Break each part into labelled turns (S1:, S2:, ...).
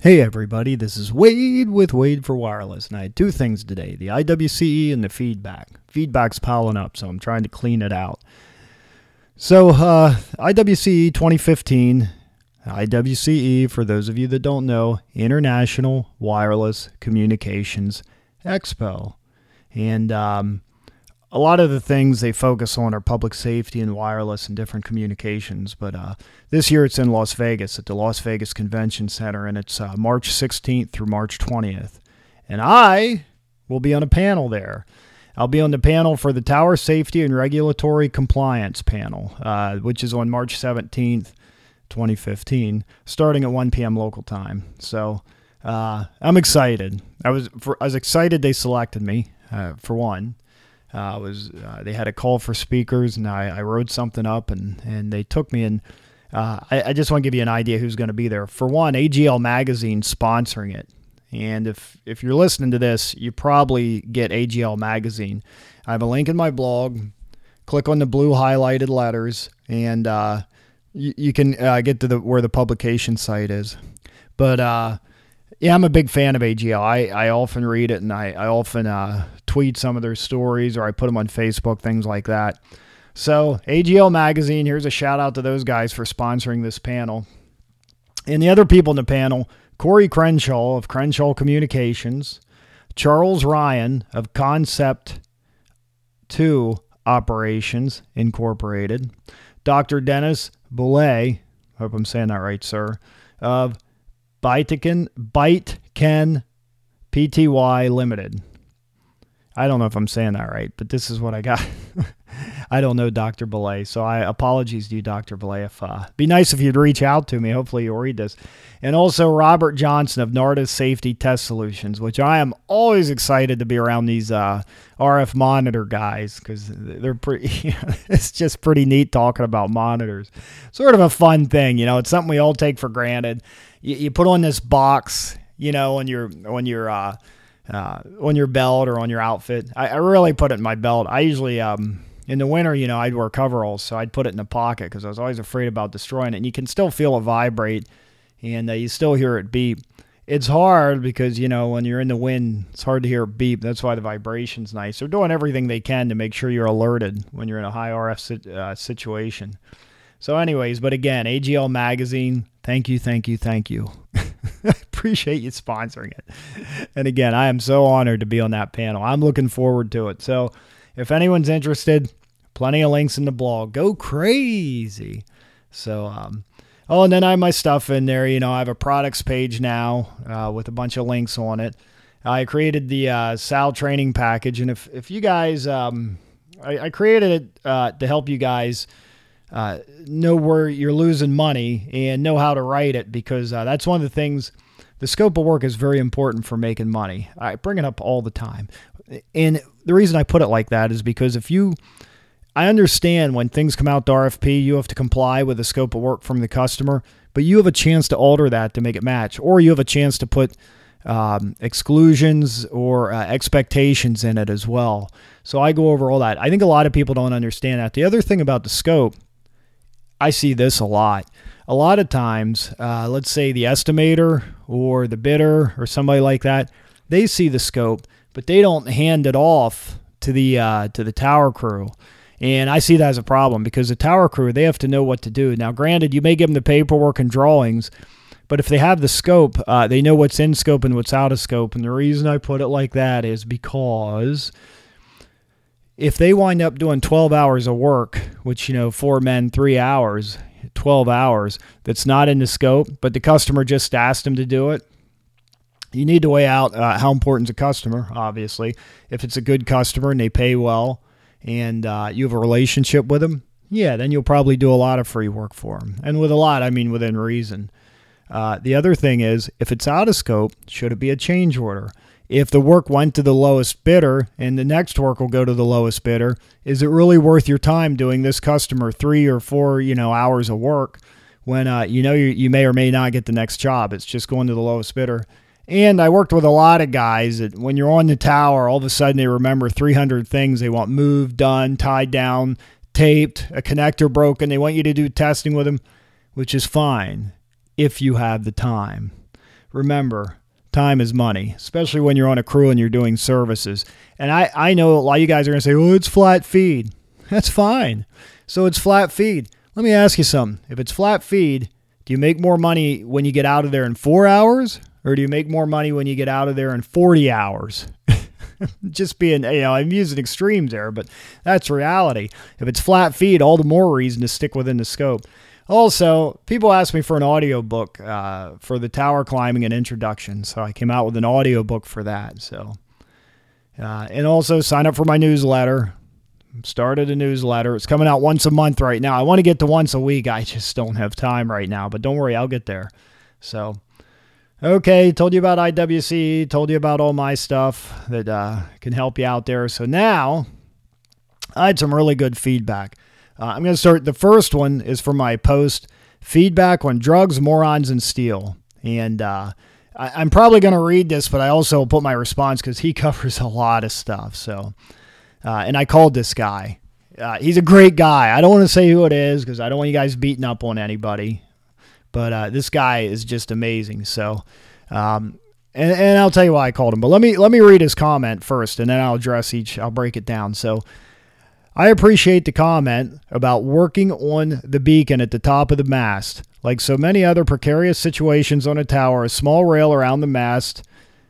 S1: Hey everybody, this is Wade with Wade for Wireless, and I had two things today, the IWCE and the feedback. Feedback's piling up, so I'm trying to clean it out. So, IWCE 2015, IWCE, for those of you that don't know, International Wireless Communications Expo. And a lot of the things they focus on are public safety and wireless and different communications. But this year it's in Las Vegas at the Las Vegas Convention Center, and it's March 16th through March 20th. And I will be on a panel there. I'll be on the panel for the Tower Safety and Regulatory Compliance panel, which is on March 17th, 2015, starting at 1 p.m. local time. So I'm excited. I was excited they selected me, for one. They had a call for speakers, and I wrote something up, and they took me in. I just want to give you an idea who's going to be there. For one, AGL Magazine sponsoring it. And if you're listening to this, you probably get AGL Magazine. I have a link in my blog. Click on the blue highlighted letters, and you can get to where the publication site is. But yeah, I'm a big fan of AGL. I often read it, and I often tweet some of their stories, or I put them on Facebook, things like that. So AGL Magazine, here's a shout out to those guys for sponsoring this panel. And the other people in the panel, Corey Crenshaw of Crenshaw Communications, Charles Ryan of Concept 2 Operations Incorporated, Dr. Dennis Boulay, hope I'm saying that right, sir, of Bytecan Pty Limited. I don't know if I'm saying that right, but this is what I got. I don't know Dr. Belay, so apologies to you, Dr. Belay. Be nice if you'd reach out to me. Hopefully you'll read this. And also Robert Johnson of Narda Safety Test Solutions, which I am always excited to be around these RF monitor guys, because they're pretty. It's just pretty neat talking about monitors. Sort of a fun thing, it's something we all take for granted. You put on this box, on your belt or on your outfit. I really put it in my belt. I usually, in the winter, I'd wear coveralls, so I'd put it in the pocket because I was always afraid about destroying it. And you can still feel it vibrate, and you still hear it beep. It's hard because, when you're in the wind, it's hard to hear it beep. That's why the vibration's nice. They're doing everything they can to make sure you're alerted when you're in a high RF situation. So anyways, but again, AGL Magazine, thank you. I appreciate you sponsoring it. And again, I am so honored to be on that panel. I'm looking forward to it. So if anyone's interested, plenty of links in the blog. Go crazy. So, and then I have my stuff in there. I have a products page now with a bunch of links on it. I created the SAL training package. And if you guys, I created it to help you guys know where you're losing money and know how to write it, because that's one of the things. The scope of work is very important for making money. I bring it up all the time. And the reason I put it like that is because I understand when things come out to RFP, you have to comply with the scope of work from the customer, but you have a chance to alter that to make it match, or you have a chance to put exclusions or expectations in it as well. So I go over all that. I think a lot of people don't understand that. The other thing about the scope, I see this a lot. A lot of times, let's say the estimator or the bidder or somebody like that, they see the scope, but they don't hand it off to the tower crew. And I see that as a problem, because the tower crew, they have to know what to do. Now, granted, you may give them the paperwork and drawings, but if they have the scope, they know what's in scope and what's out of scope. And the reason I put it like that is because if they wind up doing 12 hours of work, which, 4 men, 3 hours, 12 hours, that's not in the scope, but the customer just asked them to do it, you need to weigh out how important is a customer, obviously. If it's a good customer and they pay well and you have a relationship with them, yeah, then you'll probably do a lot of free work for them. And with a lot, I mean within reason. The other thing is, if it's out of scope, should it be a change order? If the work went to the lowest bidder and the next work will go to the lowest bidder, is it really worth your time doing this customer 3 or 4, hours of work when, you may or may not get the next job? It's just going to the lowest bidder. And I worked with a lot of guys that when you're on the tower, all of a sudden they remember 300 things they want moved, done, tied down, taped, a connector broken. They want you to do testing with them, which is fine if you have the time. remember, time is money, especially when you're on a crew and you're doing services. And I know a lot of you guys are going to say, oh, it's flat feed. That's fine. So it's flat feed. Let me ask you something. If it's flat feed, do you make more money when you get out of there in 4 hours? Or do you make more money when you get out of there in 40 hours? Just being, I'm using extremes there, but that's reality. If it's flat feed, all the more reason to stick within the scope. Also, people ask me for an audiobook for the tower climbing and introduction. So I came out with an audiobook for that. So, and also sign up for my newsletter. Started a newsletter. It's coming out once a month right now. I want to get to once a week. I just don't have time right now, but don't worry, I'll get there. So, okay, told you about IWC, told you about all my stuff that can help you out there. So now, I had some really good feedback. I'm going to start. The first one is for my post, Feedback on Drugs, Morons, and Steel. And I'm probably going to read this, but I also put my response because he covers a lot of stuff. So, and I called this guy. He's a great guy. I don't want to say who it is because I don't want you guys beating up on anybody. But this guy is just amazing. So, and I'll tell you why I called him. But let me read his comment first, and then I'll address each. I'll break it down. So, I appreciate the comment about working on the beacon at the top of the mast. Like so many other precarious situations on a tower, a small rail around the mast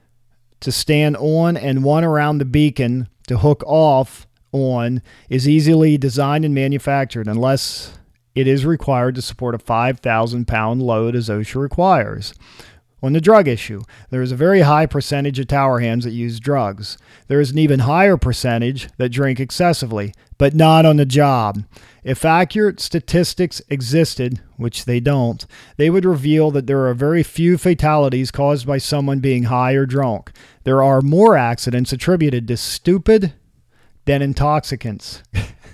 S1: to stand on and one around the beacon to hook off on is easily designed and manufactured unless it is required to support a 5,000-pound load as OSHA requires. On the drug issue, there is a very high percentage of tower hands that use drugs. There is an even higher percentage that drink excessively, but not on the job. If accurate statistics existed, which they don't, they would reveal that there are very few fatalities caused by someone being high or drunk. There are more accidents attributed to stupid than intoxicants.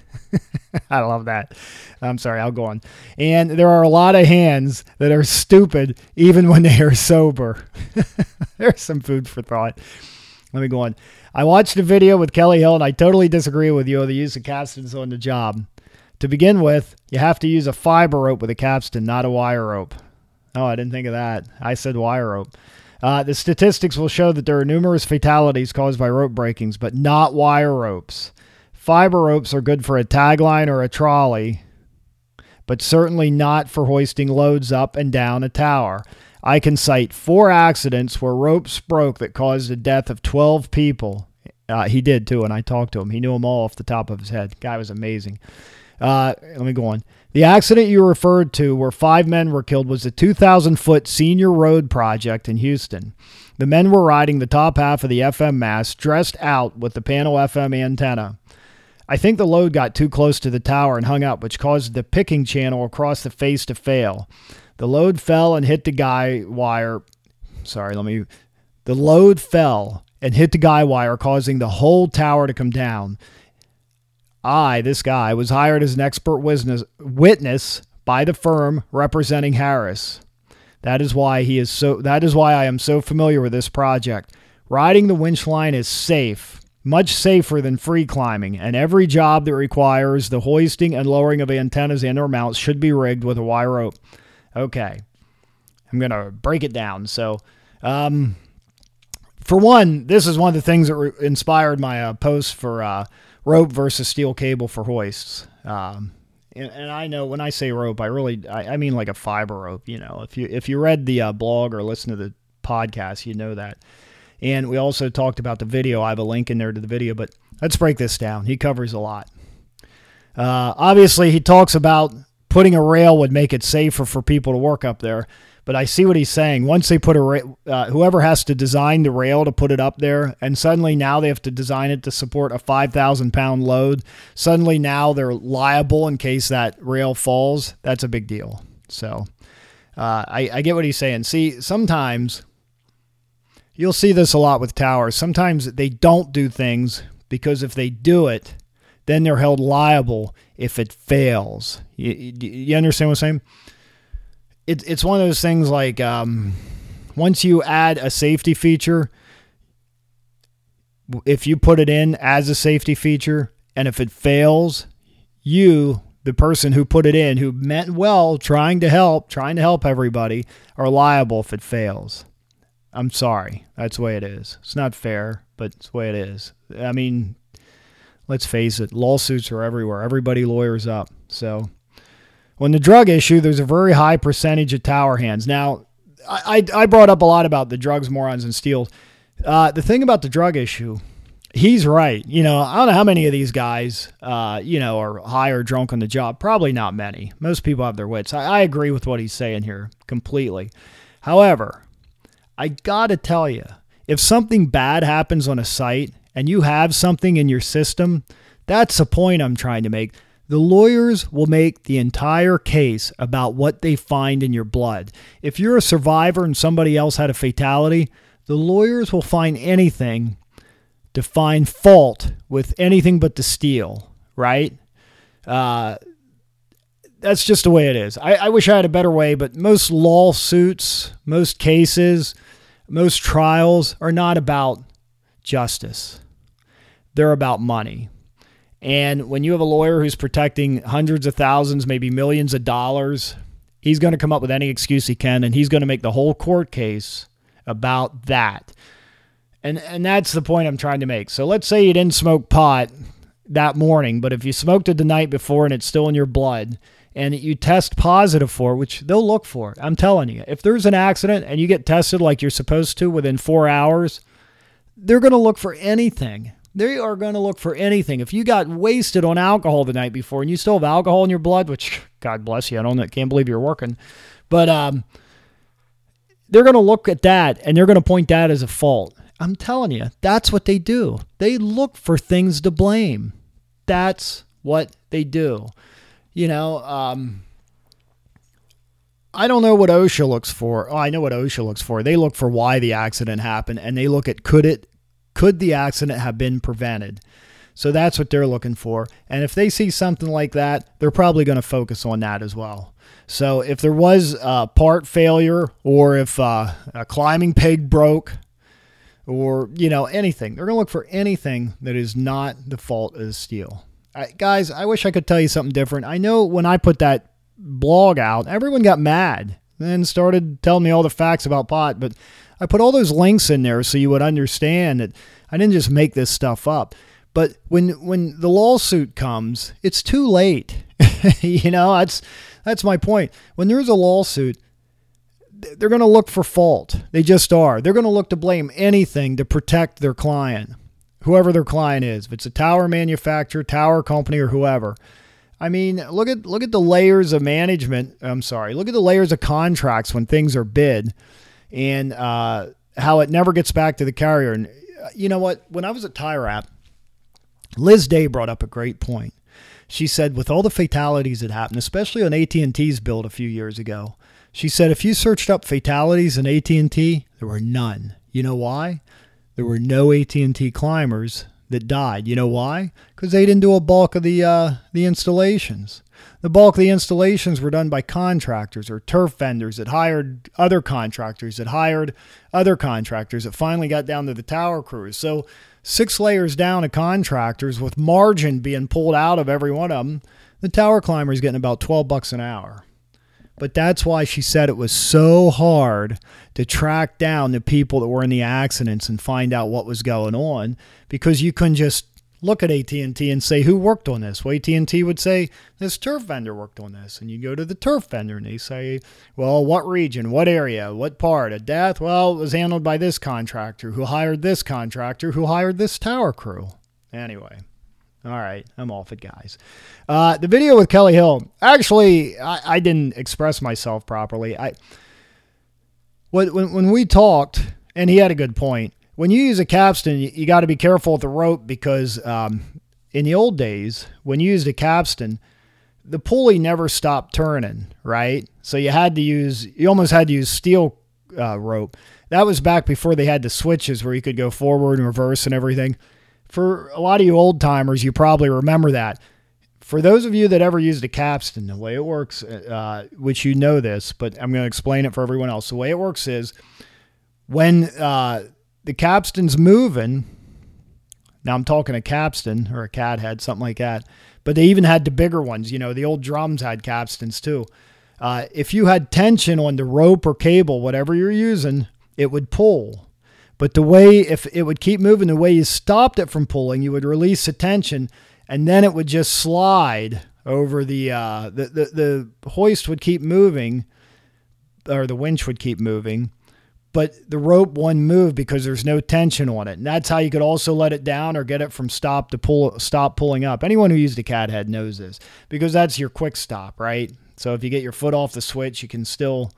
S1: I love that. I'm sorry, I'll go on. And there are a lot of hands that are stupid even when they are sober. There's some food for thought. Let me go on. I watched a video with Kelly Hill, and I totally disagree with you on the use of capstans on the job. To begin with, you have to use a fiber rope with a capstan, not a wire rope. Oh, I didn't think of that. I said wire rope. The statistics will show that there are numerous fatalities caused by rope breakings, but not wire ropes. Fiber ropes are good for a tagline or a trolley, but certainly not for hoisting loads up and down a tower. I can cite 4 accidents where ropes broke that caused the death of 12 people. He did too, and I talked to him. He knew them all off the top of his head. Guy was amazing. Let me go on. The accident you referred to where 5 men were killed was a 2,000-foot senior road project in Houston. The men were riding the top half of the FM mast, dressed out with the panel FM antenna. I think the load got too close to the tower and hung up, which caused the picking channel across the face to fail. The load fell and hit the guy wire. The load fell and hit the guy wire, causing the whole tower to come down. This guy, was hired as an expert witness by the firm representing Harris. That is why I am so familiar with this project. Riding the winch line is safe. Much safer than free climbing, and every job that requires the hoisting and lowering of antennas and or mounts should be rigged with a wire rope. Okay, I'm going to break it down. So, for one, this is one of the things that inspired my post for rope versus steel cable for hoists. And I know when I say rope, I mean like a fiber rope. You know, if you read the blog or listen to the podcast, you know that. And we also talked about the video. I have a link in there to the video, but let's break this down. He covers a lot. Obviously, he talks about putting a rail would make it safer for people to work up there. But I see what he's saying. Once they put whoever has to design the rail to put it up there, and suddenly now they have to design it to support a 5,000-pound load, suddenly now they're liable in case that rail falls. That's a big deal. So I get what he's saying. See, sometimes you'll see this a lot with towers. Sometimes they don't do things because if they do it, then they're held liable if it fails. You understand what I'm saying? It's one of those things like once you add a safety feature, if you put it in as a safety feature, and if it fails, you, the person who put it in, who meant well, trying to help everybody, are liable if it fails. I'm sorry. That's the way it is. It's not fair, but it's the way it is. I mean, let's face it, lawsuits are everywhere. Everybody lawyers up. So on the drug issue, there's a very high percentage of tower hands. Now, I brought up a lot about the drugs, morons, and steals. The thing about the drug issue, he's right. I don't know how many of these guys, are high or drunk on the job. Probably not many. Most people have their wits. I agree with what he's saying here completely. However, I got to tell you, if something bad happens on a site and you have something in your system, that's the point I'm trying to make. The lawyers will make the entire case about what they find in your blood. If you're a survivor and somebody else had a fatality, the lawyers will find anything to find fault with anything but the steel, right? That's just the way it is. I wish I had a better way, but most lawsuits, most cases, most trials are not about justice. They're about money. And when you have a lawyer who's protecting hundreds of thousands, maybe millions of dollars, he's going to come up with any excuse he can, and he's going to make the whole court case about that. And that's the point I'm trying to make. So let's say you didn't smoke pot that morning, but if you smoked it the night before and it's still in your blood, and you test positive for it, which they'll look for it. I'm telling you, if there's an accident and you get tested like you're supposed to within 4 hours, they're going to look for anything. They are going to look for anything. If you got wasted on alcohol the night before and you still have alcohol in your blood, which God bless you, can't believe you're working, but they're going to look at that and they're going to point that as a fault. I'm telling you, that's what they do. They look for things to blame. That's what they do. I don't know what OSHA looks for. Oh, I know what OSHA looks for. They look for why the accident happened, and they look at could the accident have been prevented? So that's what they're looking for. And if they see something like that, they're probably going to focus on that as well. So if there was a part failure, or if a climbing peg broke, or anything, they're going to look for anything that is not the fault of the steel. Guys, I wish I could tell you something different. I know when I put that blog out, everyone got mad and started telling me all the facts about pot, but I put all those links in there so you would understand that I didn't just make this stuff up. But when the lawsuit comes, it's too late. That's my point. When there's a lawsuit, they're going to look for fault. They just are. They're going to look to blame anything to protect their client, whoever their client is. If it's a tower manufacturer, tower company, or whoever. I mean, look at the layers of management. Look at the layers of contracts when things are bid, and how it never gets back to the carrier. And you know what? When I was at TIRAP, Liz Day brought up a great point. She said, with all the fatalities that happened, especially on AT&T's build a few years ago, she said, if you searched up fatalities in AT&T, there were none. You know why? There were no AT&T climbers that died. You know why? Because they didn't do a bulk of the installations. The bulk of the installations were done by contractors or turf vendors that hired other contractors that hired other contractors that finally got down to the tower crews. So 6 layers down of contractors with margin being pulled out of every one of them, the tower climber is getting about $12 an hour. But that's why she said it was so hard to track down the people that were in the accidents and find out what was going on, because you couldn't just look at AT&T and say, who worked on this? Well, AT&T would say, this turf vendor worked on this. And you go to the turf vendor and they say, well, what region, what area, what part? A death? Well, it was handled by this contractor who hired this contractor who hired this tower crew. Anyway. All right, I'm off it, guys. The video with Kelly Hill. Actually, I didn't express myself properly. When we talked, and he had a good point, when you use a capstan, you got to be careful with the rope, because in the old days, when you used a capstan, the pulley never stopped turning, right? So you almost had to use steel rope. That was back before they had the switches where you could go forward and reverse and everything. For a lot of you old timers, you probably remember that. For those of you that ever used a capstan, the way it works, which you know this, but I'm going to explain it for everyone else. The way it works is when the capstan's moving, now I'm talking a capstan or a cat head, something like that, but they even had the bigger ones. The old drums had capstans too. If you had tension on the rope or cable, whatever you're using, it would pull. But the way, if it would keep moving, the way you stopped it from pulling, you would release the tension, and then it would just slide over the hoist would keep moving, or the winch would keep moving, but the rope wouldn't move because there's no tension on it. And that's how you could also let it down or get it from stop pulling up. Anyone who used a cat head knows this, because that's your quick stop, right? So if you get your foot off the switch, you can still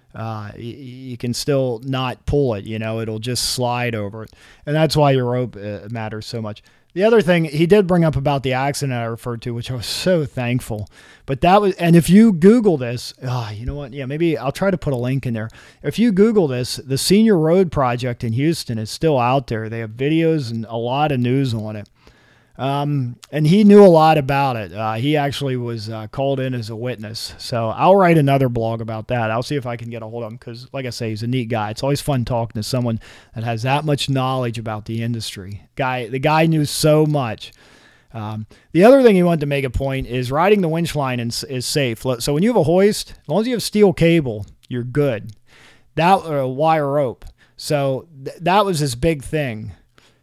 S1: not pull it, it'll just slide over it. And that's why your rope matters so much. The other thing he did bring up about the accident I referred to, which I was so thankful, and if you Google this, you know what? Yeah, maybe I'll try to put a link in there. If you Google this, the Senior Road Project in Houston is still out there. They have videos and a lot of news on it. And he knew a lot about it. He actually was called in as a witness. So I'll write another blog about that. I'll see if I can get a hold of him because, like I say, he's a neat guy. It's always fun talking to someone that has that much knowledge about the industry. The guy knew so much. The other thing he wanted to make a point is riding the winch line is safe. So when you have a hoist, as long as you have steel cable, you're good. That or a wire rope. So that was his big thing.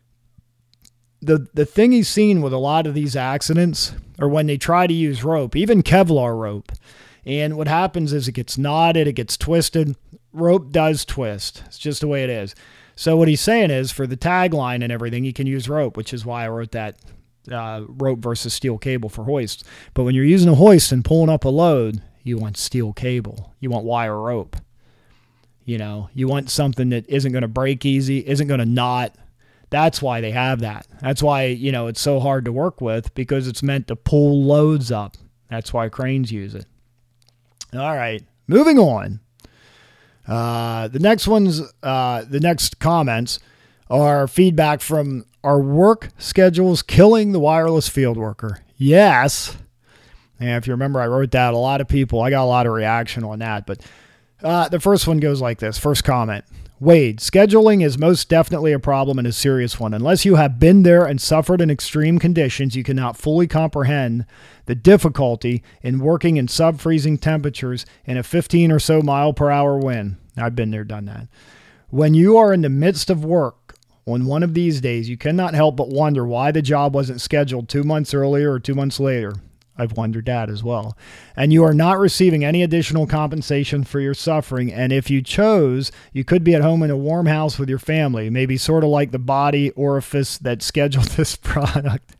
S1: The thing he's seen with a lot of these accidents are when they try to use rope, even Kevlar rope. And what happens is it gets knotted, it gets twisted. Rope does twist. It's just the way it is. So what he's saying is for the tagline and everything, you can use rope, which is why I wrote that rope versus steel cable for hoists. But when you're using a hoist and pulling up a load, you want steel cable. You want wire rope. You want something that isn't going to break easy, isn't going to knot. That's why they have that. That's why, it's so hard to work with, because it's meant to pull loads up. That's why cranes use it. All right, moving on. The next comments are feedback from our work schedules killing the wireless field worker. Yes. And if you remember, I wrote that. I got a lot of reaction on that. But the first one goes like this. First comment. Wade, scheduling is most definitely a problem and a serious one. Unless you have been there and suffered in extreme conditions, you cannot fully comprehend the difficulty in working in sub-freezing temperatures in a 15 or so mile per hour wind. I've been there, done that. When you are in the midst of work on one of these days, you cannot help but wonder why the job wasn't scheduled 2 months earlier or 2 months later. I've wondered that as well. And you are not receiving any additional compensation for your suffering. And if you chose, you could be at home in a warm house with your family, maybe sort of like the body orifice that scheduled this project.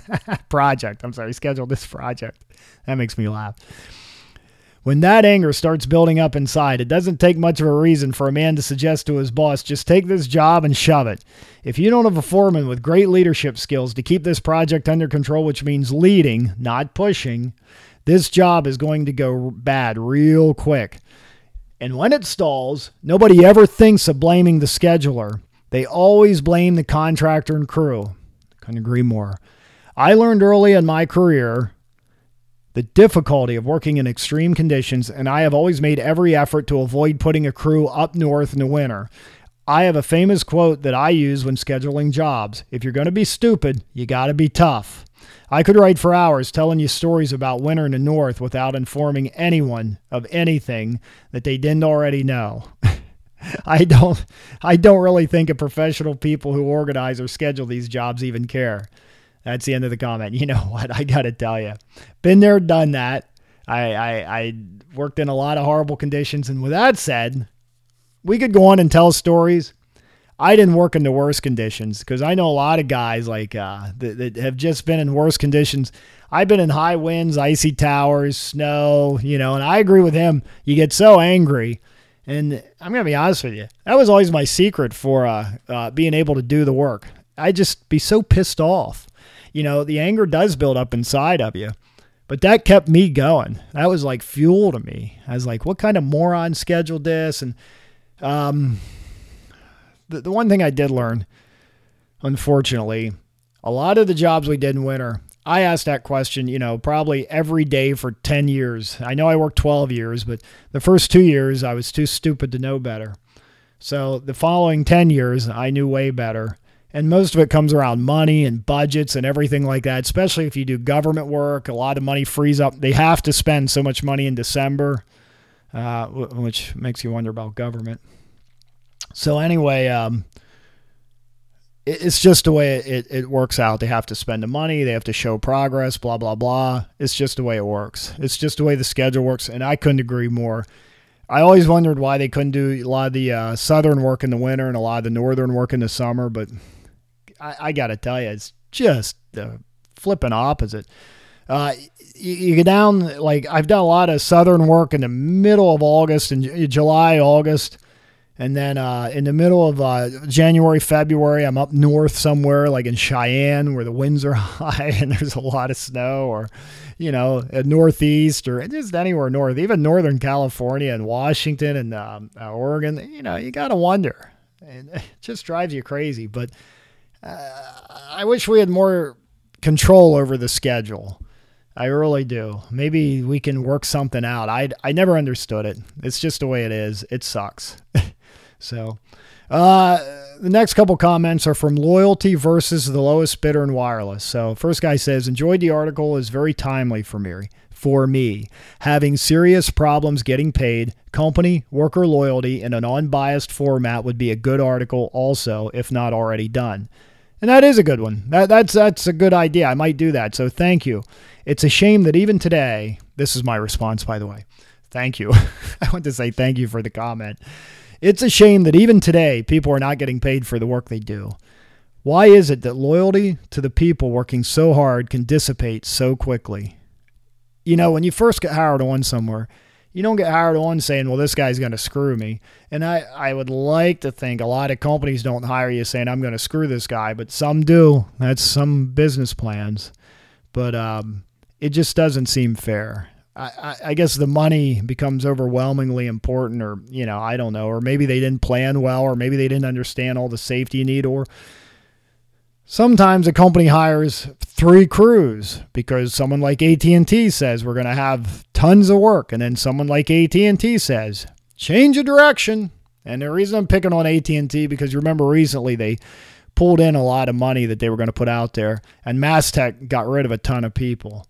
S1: Scheduled this project. That makes me laugh. When that anger starts building up inside, it doesn't take much of a reason for a man to suggest to his boss, just take this job and shove it. If you don't have a foreman with great leadership skills to keep this project under control, which means leading, not pushing, this job is going to go bad real quick. And when it stalls, nobody ever thinks of blaming the scheduler. They always blame the contractor and crew. Couldn't agree more. I learned early in my career the difficulty of working in extreme conditions, and I have always made every effort to avoid putting a crew up north in the winter. I have a famous quote that I use when scheduling jobs. If you're going to be stupid, you got to be tough. I could write for hours telling you stories about winter in the north without informing anyone of anything that they didn't already know. I don't really think professional people who organize or schedule these jobs even care. That's the end of the comment. You know what? I got to tell you. Been there, done that. I worked in a lot of horrible conditions. And with that said, we could go on and tell stories. I didn't work in the worst conditions because I know a lot of guys that have just been in worse conditions. I've been in high winds, icy towers, snow, and I agree with him. You get so angry. And I'm going to be honest with you. That was always my secret for being able to do the work. I'd just be so pissed off. The anger does build up inside of you, but that kept me going. That was like fuel to me. I was like, what kind of moron scheduled this? And the one thing I did learn, unfortunately, a lot of the jobs we did in winter, I asked that question, probably every day for 10 years. I know I worked 12 years, but the first 2 years I was too stupid to know better. So the following 10 years, I knew way better. And most of it comes around money and budgets and everything like that, especially if you do government work. A lot of money frees up. They have to spend so much money in December, which makes you wonder about government. So anyway, it's just the way it works out. They have to spend the money. They have to show progress, blah, blah, blah. It's just the way it works. It's just the way the schedule works, and I couldn't agree more. I always wondered why they couldn't do a lot of the southern work in the winter and a lot of the northern work in the summer, but I got to tell you, it's just the flipping opposite. You get down, like I've done a lot of southern work in the middle of August and July, August, and then in the middle of January, February, I'm up north somewhere like in Cheyenne where the winds are high and there's a lot of snow, or, at northeast or just anywhere north, even Northern California and Washington and Oregon. You got to wonder. And it just drives you crazy. But I wish we had more control over the schedule. I really do. Maybe we can work something out. I never understood it. It's just the way it is. It sucks. So, the next couple comments are from Loyalty versus the Lowest Bidder in Wireless. So, first guy says, enjoyed the article, is very timely for me. Having serious problems getting paid, company, worker loyalty in an unbiased format would be a good article also, if not already done. And that is a good one. That's a good idea. I might do that. So thank you. It's a shame that even today, this is my response, by the way. Thank you. I want to say thank you for the comment. It's a shame that even today, people are not getting paid for the work they do. Why is it that loyalty to the people working so hard can dissipate so quickly? When you first get hired on somewhere, you don't get hired on saying, well, this guy's going to screw me. And I would like to think a lot of companies don't hire you saying, I'm going to screw this guy, but some do. That's some business plans. But it just doesn't seem fair. I guess the money becomes overwhelmingly important, or, I don't know, or maybe they didn't plan well, or maybe they didn't understand all the safety you need, or sometimes a company hires 3 crews because someone like AT&T says we're going to have tons of work, and then someone like AT&T says change of direction. And the reason I'm picking on AT&T because you remember recently they pulled in a lot of money that they were going to put out there, and Mastech got rid of a ton of people.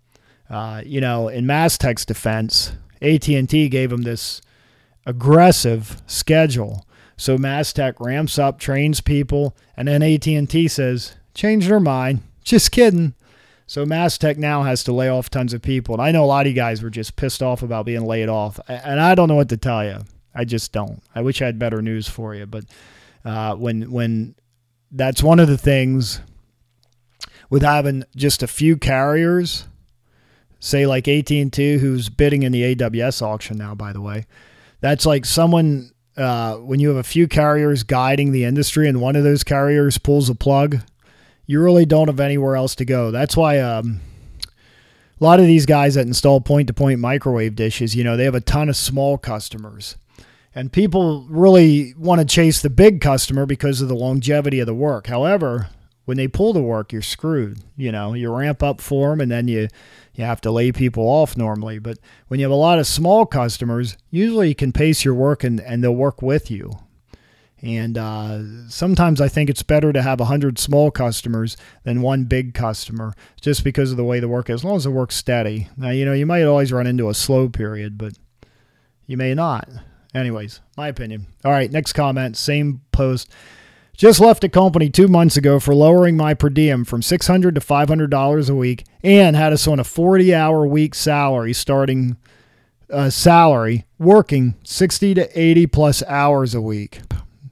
S1: In Mastech's defense, AT&T gave them this aggressive schedule. So Mastech ramps up, trains people, and then AT&T says, change their mind. Just kidding. So Mastech now has to lay off tons of people. And I know a lot of you guys were just pissed off about being laid off. And I don't know what to tell you. I just don't. I wish I had better news for you. But when that's one of the things with having just a few carriers, say like AT&T, who's bidding in the AWS auction now, by the way, that's like someone, when you have a few carriers guiding the industry and one of those carriers pulls a plug, you really don't have anywhere else to go. That's why a lot of these guys that install point-to-point microwave dishes, they have a ton of small customers. And people really want to chase the big customer because of the longevity of the work. However, when they pull the work, you're screwed. You ramp up for them, and then you have to lay people off normally. But when you have a lot of small customers, usually you can pace your work and they'll work with you. And sometimes I think it's better to have 100 small customers than one big customer just because of the way the work is, as long as the work's steady. Now, you might always run into a slow period, but you may not. Anyways, my opinion. All right, next comment, same post. Just left a company 2 months ago for lowering my per diem from $600 to $500 a week and had us on a 40-hour week salary working 60 to 80 plus hours a week.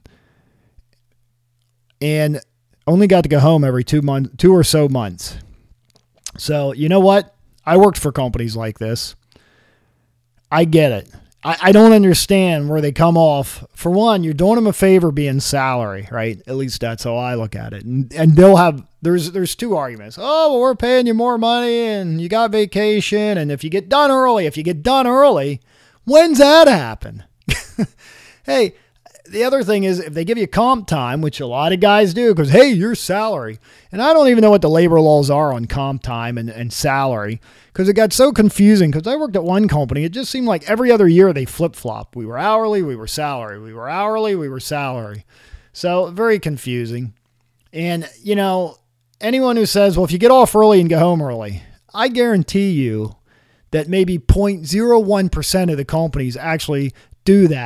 S1: And only got to go home every 2 or so months. So, you know what? I worked for companies like this. I get it. I don't understand where they come off. For one, you're doing them a favor being salary, right? At least that's how I look at it. And they'll have, there's 2 arguments. Oh, well, we're paying you more money and you got vacation. And if you get done early, when's that happen? Hey, the other thing is if they give you comp time, which a lot of guys do, because, hey, your salary. And I don't even know what the labor laws are on comp time and salary, because it got so confusing. Because I worked at one company, it just seemed like every other year they flip-flop. We were hourly, we were salary. We were hourly, we were salary. So very confusing. And, anyone who says, well, if you get off early and go home early, I guarantee you that maybe 0.01% of the companies actually do that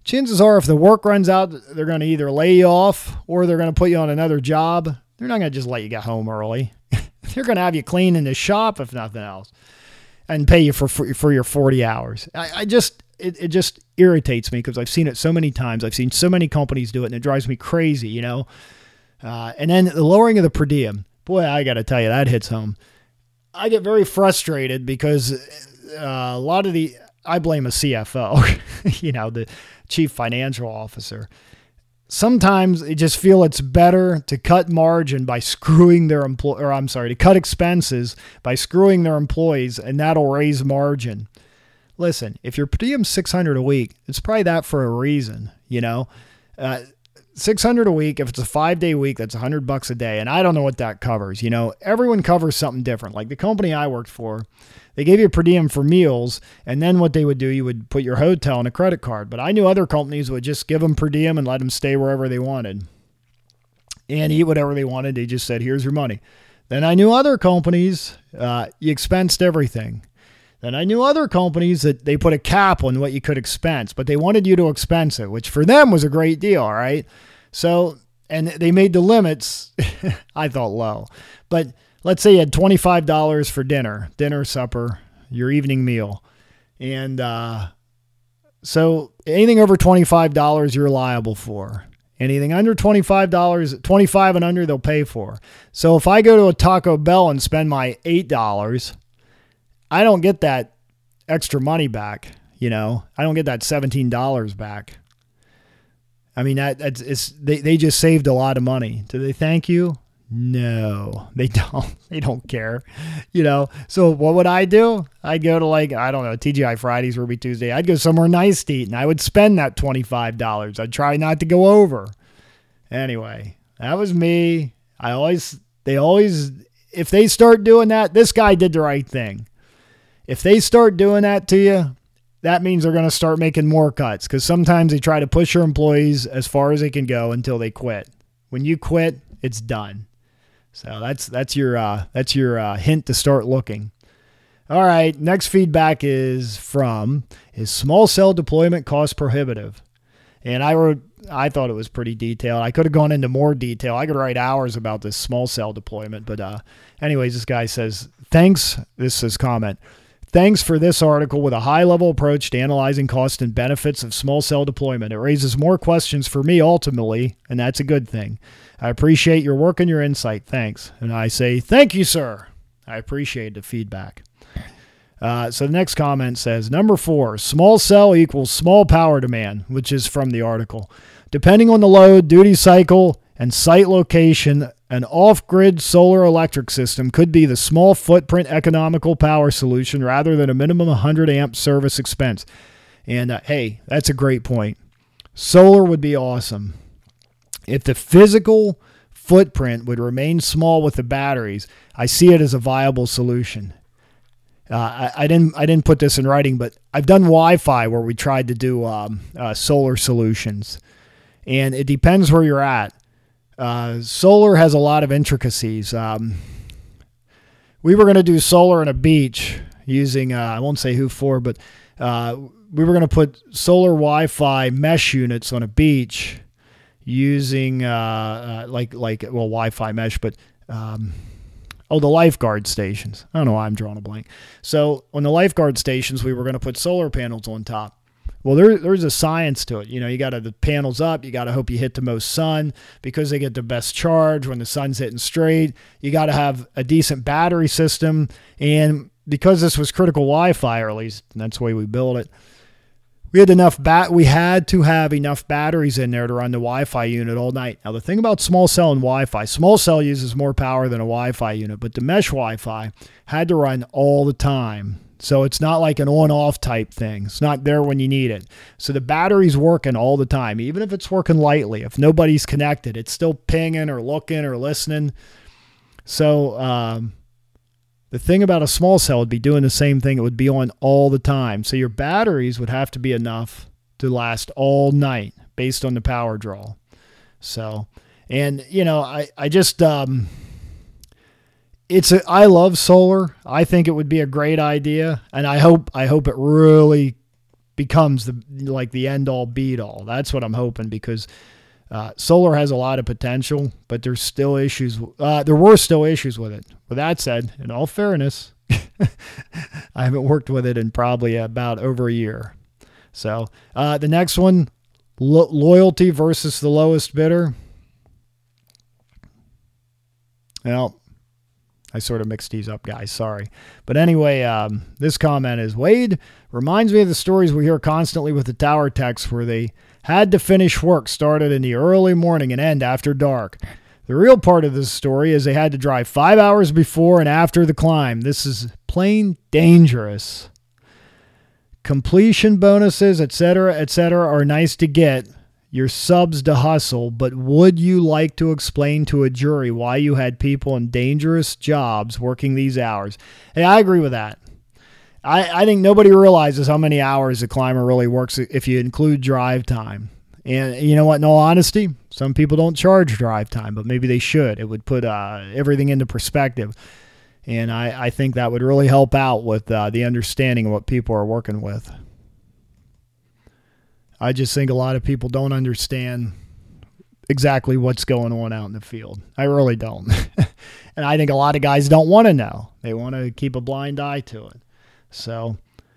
S1: chances are if the work runs out, they're going to either lay you off or they're going to put you on another job. They're not going to just let you get home early. They're going to have you clean in the shop, if nothing else, and pay you for your 40 hours. It just irritates me because I've seen it so many times. I've seen so many companies do it, and it drives me crazy, you know. And then the lowering of the per diem. Boy, I got to tell you, that hits home. I get very frustrated because a lot of I blame a CFO, you know, the chief financial officer. Sometimes they just feel it's better to cut margin by screwing their to cut expenses by screwing their employees, and that'll raise margin. Listen, if your per diem's $600 a week, it's probably that for a reason, you know. $600 a week, if it's a 5-day week, that's $100 a day. And I don't know what that covers. You know, everyone covers something different. Like the company I worked for, they gave you a per diem for meals. And then what they would do, you would put your hotel on a credit card. But I knew other companies would just give them per diem and let them stay wherever they wanted and eat whatever they wanted. They just said, here's your money. Then I knew other companies, you expensed everything. Then I knew other companies that they put a cap on what you could expense, but they wanted you to expense it, which for them was a great deal, all right? So, and they made the limits, I thought, low. But let's say you had $25 for dinner, supper, your evening meal. And so anything over $25 you're liable for. Anything under $25, 25 and under, they'll pay for. So if I go to a Taco Bell and spend my $8, I don't get that extra money back, you know. I don't get that $17 back. I mean, they just saved a lot of money. Do they thank you? No, they don't. They don't care, you know. So what would I do? I'd go to TGI Fridays, Ruby Tuesday. I'd go somewhere nice to eat, and I would spend that $25. I'd try not to go over. Anyway, that was me. If they start doing that, this guy did the right thing. If they start doing that to you, that means they're going to start making more cuts because sometimes they try to push your employees as far as they can go until they quit. When you quit, it's done. So that's your hint to start looking. All right, next feedback is small cell deployment cost prohibitive? And I thought it was pretty detailed. I could have gone into more detail. I could write hours about this small cell deployment, but anyways, this guy says, thanks. This is comment. Thanks for this article with a high-level approach to analyzing costs and benefits of small cell deployment. It raises more questions for me ultimately, and that's a good thing. I appreciate your work and your insight. Thanks. And I say, thank you, sir. I appreciate the feedback. So the next comment says, number 4, small cell equals small power demand, which is from the article. Depending on the load, duty cycle, and site location, an off-grid solar electric system could be the small footprint economical power solution rather than a minimum 100 amp service expense. And hey, that's a great point. Solar would be awesome. If the physical footprint would remain small with the batteries, I see it as a viable solution. I didn't put this in writing, but I've done Wi-Fi where we tried to do solar solutions, and it depends where you're at. Solar has a lot of intricacies. We were going to do solar on a beach using, I won't say who for, but we were going to put solar Wi-Fi mesh units on a beach using Wi-Fi mesh, but the lifeguard stations. I don't know why I'm drawing a blank. So on the lifeguard stations, we were going to put solar panels on top. Well, there's a science to it. You know, you got to the panels up. You got to hope you hit the most sun because they get the best charge when the sun's hitting straight. You got to have a decent battery system. And because this was critical Wi-Fi, or at least that's the way we built it, we had to have enough batteries in there to run the Wi-Fi unit all night. Now, the thing about small cell and Wi-Fi, small cell uses more power than a Wi-Fi unit, but the mesh Wi-Fi had to run all the time. So it's not like an on-off type thing. It's not there when you need it. So the battery's working all the time, even if it's working lightly. If nobody's connected, it's still pinging or looking or listening. So the thing about a small cell would be doing the same thing. It would be on all the time. So your batteries would have to be enough to last all night based on the power draw. So, and, you know, I just... I love solar. I think it would be a great idea, and I hope it really becomes the end all beat all. That's what I'm hoping, because solar has a lot of potential, but there's still issues. There were still issues with it. With that said, in all fairness, I haven't worked with it in probably about over a year. So the next one, loyalty versus the lowest bidder. Well, I sort of mixed these up, guys. Sorry. But anyway, this comment is, Wade reminds me of the stories we hear constantly with the tower techs where they had to finish work started in the early morning and end after dark. The real part of this story is they had to drive 5 hours before and after the climb. This is plain dangerous. Completion bonuses, etc., are nice to get. Your subs to hustle, but would you like to explain to a jury why you had people in dangerous jobs working these hours? Hey, I agree with that. I think nobody realizes how many hours a climber really works if you include drive time. And you know what? In all honesty, some people don't charge drive time, but maybe they should. It would put everything into perspective. And I think that would really help out with the understanding of what people are working with. I just think a lot of people don't understand exactly what's going on out in the field. I really don't. And I think a lot of guys don't want to know. They want to keep a blind eye to it. So,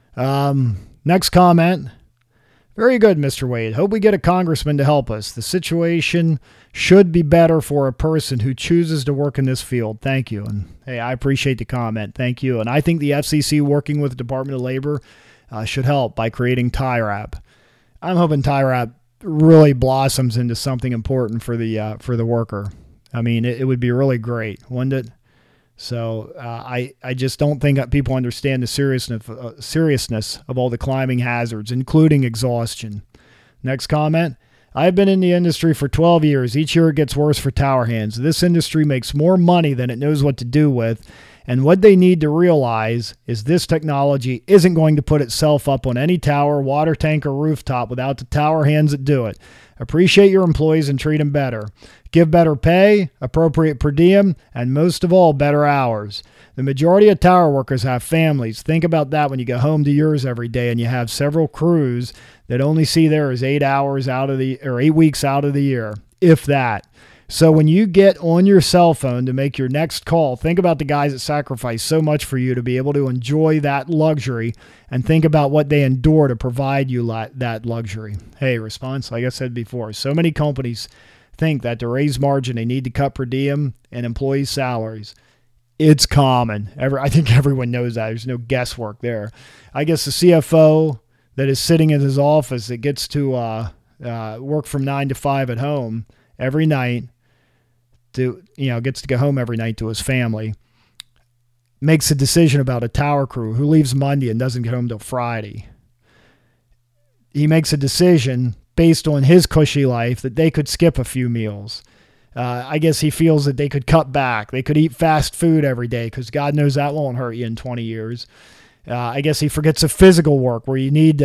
S1: next comment. Very good, Mr. Wade. Hope we get a congressman to help us. The situation should be better for a person who chooses to work in this field. Thank you. And hey, I appreciate the comment. Thank you. And I think the FCC working with the Department of Labor should help by creating TIRAP. I'm hoping TIRAP really blossoms into something important for the worker. I mean, it would be really great, wouldn't it? So I just don't think that people understand the seriousness of all the climbing hazards, including exhaustion. Next comment. I've been in the industry for 12 years. Each year it gets worse for tower hands. This industry makes more money than it knows what to do with. And what they need to realize is this technology isn't going to put itself up on any tower, water tank, or rooftop without the tower hands that do it. Appreciate your employees and treat them better. Give better pay, appropriate per diem, and most of all, better hours. The majority of tower workers have families. Think about that when you go home to yours every day and you have several crews that only see theirs 8 weeks out of the year, if that. So when you get on your cell phone to make your next call, think about the guys that sacrifice so much for you to be able to enjoy that luxury, and think about what they endure to provide you that luxury. Hey, response, like I said before, so many companies think that to raise margin, they need to cut per diem and employees' salaries. It's common. I think everyone knows that. There's no guesswork there. I guess the CFO that is sitting in his office that gets to work from 9 to 5 at home every night, gets to go home every night to his family, makes a decision about a tower crew who leaves Monday and doesn't get home till Friday. He makes a decision based on his cushy life that they could skip a few meals. I guess he feels that they could cut back. They could eat fast food every day because God knows that won't hurt you in 20 years. I guess he forgets the physical work where you need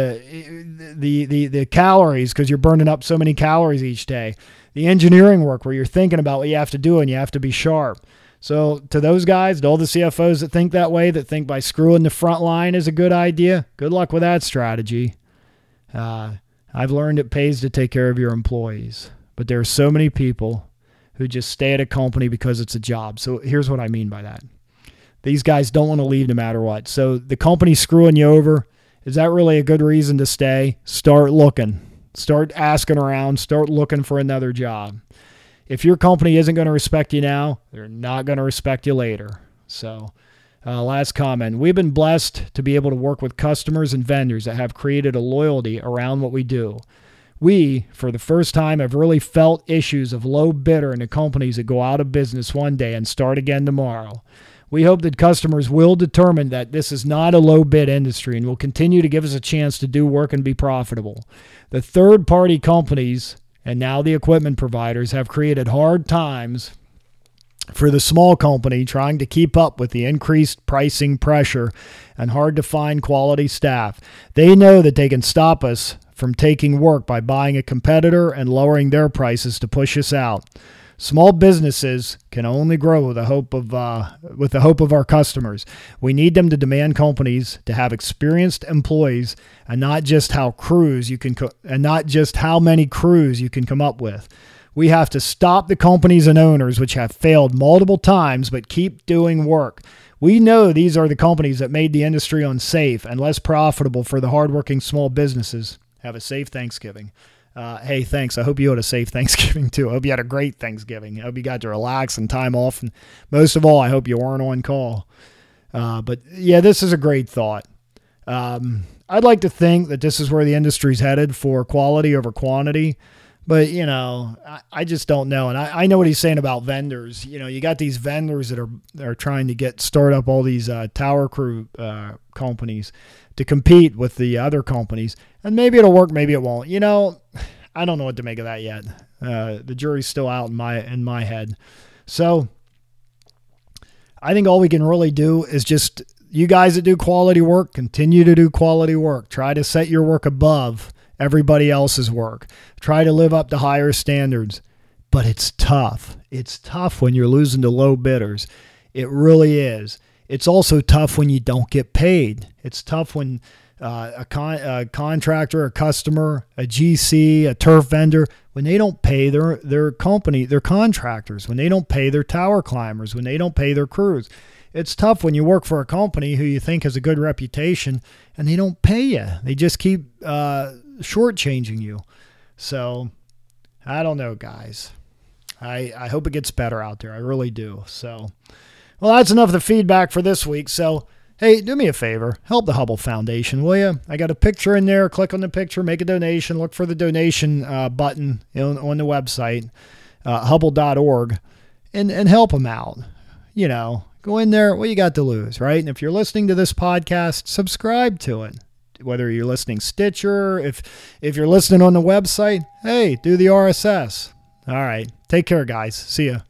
S1: the calories because you're burning up so many calories each day. The engineering work where you're thinking about what you have to do and you have to be sharp. So to those guys, to all the CFOs that think that way, that think by screwing the front line is a good idea, good luck with that strategy. I've learned it pays to take care of your employees. But there are so many people who just stay at a company because it's a job. So here's what I mean by that. These guys don't want to leave no matter what. So the company's screwing you over. Is that really a good reason to stay? Start looking. Start asking around. Start looking for another job. If your company isn't going to respect you now, they're not going to respect you later. So last comment. We've been blessed to be able to work with customers and vendors that have created a loyalty around what we do. We, for the first time, have really felt issues of low bidder in the companies that go out of business one day and start again tomorrow. We hope that customers will determine that this is not a low bid industry and will continue to give us a chance to do work and be profitable. The third-party companies and now the equipment providers have created hard times for the small company trying to keep up with the increased pricing pressure and hard to find quality staff. They know that they can stop us from taking work by buying a competitor and lowering their prices to push us out. Small businesses can only grow with the hope of our customers. We need them to demand companies to have experienced employees, and not just how many crews you can come up with. We have to stop the companies and owners which have failed multiple times but keep doing work. We know these are the companies that made the industry unsafe and less profitable for the hardworking small businesses. Have a safe Thanksgiving. Hey, thanks. I hope you had a safe Thanksgiving too. I hope you had a great Thanksgiving. I hope you got to relax and time off. And most of all, I hope you weren't on call. But yeah, this is a great thought. I'd like to think that this is where the industry's headed, for quality over quantity. But, I just don't know. And I know what he's saying about vendors. You got these vendors that are trying to start up all these tower crew companies to compete with the other companies. And maybe it'll work, maybe it won't. I don't know what to make of that yet. The jury's still out in my head. So I think all we can really do is just, you guys that do quality work, continue to do quality work. Try to set your work above everybody else's work. Try to live up to higher standards. But it's tough. It's tough when you're losing to low bidders. It really is. It's also tough when you don't get paid. It's tough when a contractor, a customer, a GC, a turf vendor, when they don't pay their company, their contractors, when they don't pay their tower climbers, when they don't pay their crews. It's tough when you work for a company who you think has a good reputation and they don't pay you. They just keep shortchanging you. So I don't know, guys. I hope it gets better out there. I really do. So, well, that's enough of the feedback for this week. So, hey, do me a favor. Help the Hubble Foundation, will you? I got a picture in there. Click on the picture, make a donation. Look for the donation button on the website, hubble.org, and help them out. Go in there. What you got to lose, right? And if you're listening to this podcast, subscribe to it. Whether you're listening Stitcher, if you're listening on the website, hey, do the RSS. All right. Take care, guys. See ya.